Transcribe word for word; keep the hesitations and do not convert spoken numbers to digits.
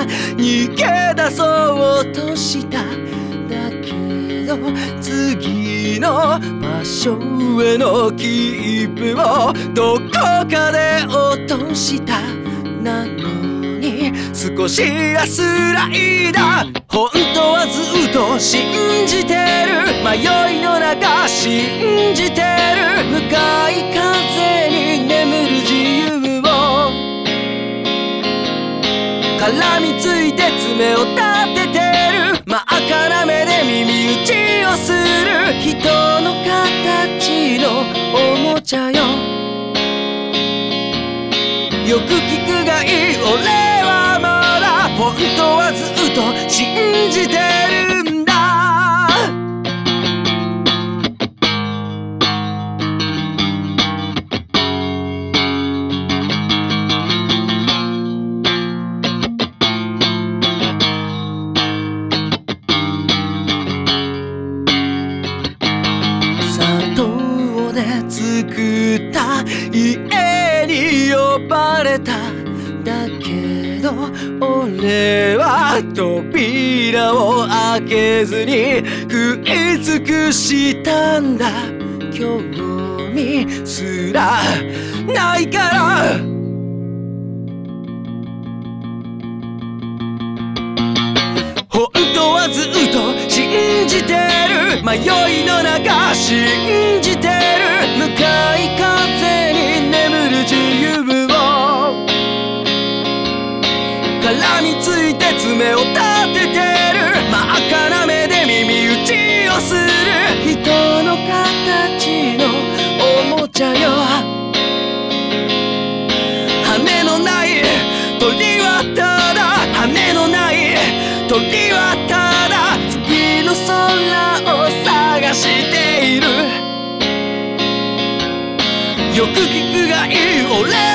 逃げ出そうとしただけど次の場所への切符をどこかで落としたなのに少し安らいだ本当はずっと信じてる迷いの中信じてる向かい風に眠る自由を絡みついて爪を立ててる真っ赤な目で耳打ちをする人の形のおもちゃよよく聞くがいい俺はまだ本当はずっと信じてるんだ砂糖で作った家に呼ばれただけど俺は扉を開けずに食い尽くしたんだ興味すらないから本当はずっと信じてる迷いの中信じてる向かい風に眠る自由を絡みついて爪を立ててる真っ赤な目で耳打ちをする人の形のおもちゃよ羽のない鳥はただ羽のない鳥はただ次の空を探しているよく聞くがいい俺